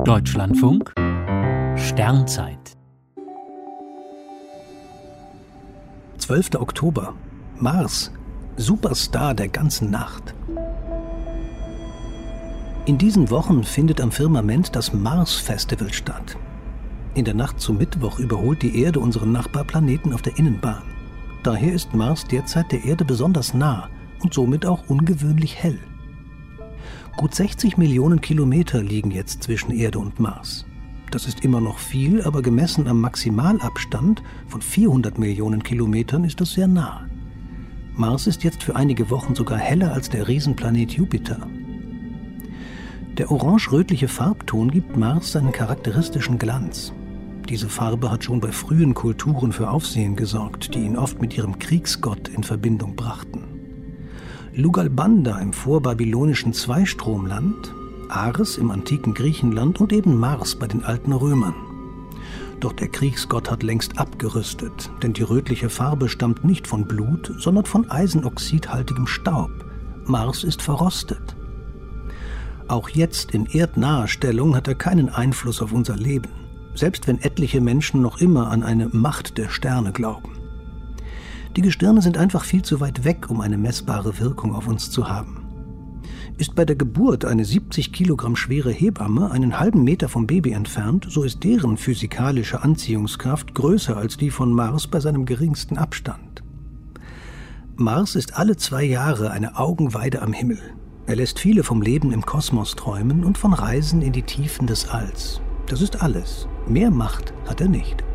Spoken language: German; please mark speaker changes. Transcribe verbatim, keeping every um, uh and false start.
Speaker 1: Deutschlandfunk Sternzeit
Speaker 2: zwölfter Oktober. Mars, Superstar der ganzen Nacht. In diesen Wochen findet am Firmament das Mars-Festival statt. In der Nacht zum Mittwoch überholt die Erde unseren Nachbarplaneten auf der Innenbahn. Daher ist Mars derzeit der Erde besonders nah und somit auch ungewöhnlich hell. Gut sechzig Millionen Kilometer liegen jetzt zwischen Erde und Mars. Das ist immer noch viel, aber gemessen am Maximalabstand von vierhundert Millionen Kilometern ist das sehr nah. Mars ist jetzt für einige Wochen sogar heller als der Riesenplanet Jupiter. Der orange-rötliche Farbton gibt Mars seinen charakteristischen Glanz. Diese Farbe hat schon bei frühen Kulturen für Aufsehen gesorgt, die ihn oft mit ihrem Kriegsgott in Verbindung brachten. Lugalbanda im vorbabylonischen Zweistromland, Ares im antiken Griechenland und eben Mars bei den alten Römern. Doch der Kriegsgott hat längst abgerüstet, denn die rötliche Farbe stammt nicht von Blut, sondern von eisenoxidhaltigem Staub. Mars ist verrostet. Auch jetzt in erdnaher Stellung hat er keinen Einfluss auf unser Leben, selbst wenn etliche Menschen noch immer an eine Macht der Sterne glauben. Die Gestirne sind einfach viel zu weit weg, um eine messbare Wirkung auf uns zu haben. Ist bei der Geburt eine siebzig Kilogramm schwere Hebamme einen halben Meter vom Baby entfernt, so ist deren physikalische Anziehungskraft größer als die von Mars bei seinem geringsten Abstand. Mars ist alle zwei Jahre eine Augenweide am Himmel. Er lässt viele vom Leben im Kosmos träumen und von Reisen in die Tiefen des Alls. Das ist alles. Mehr Macht hat er nicht.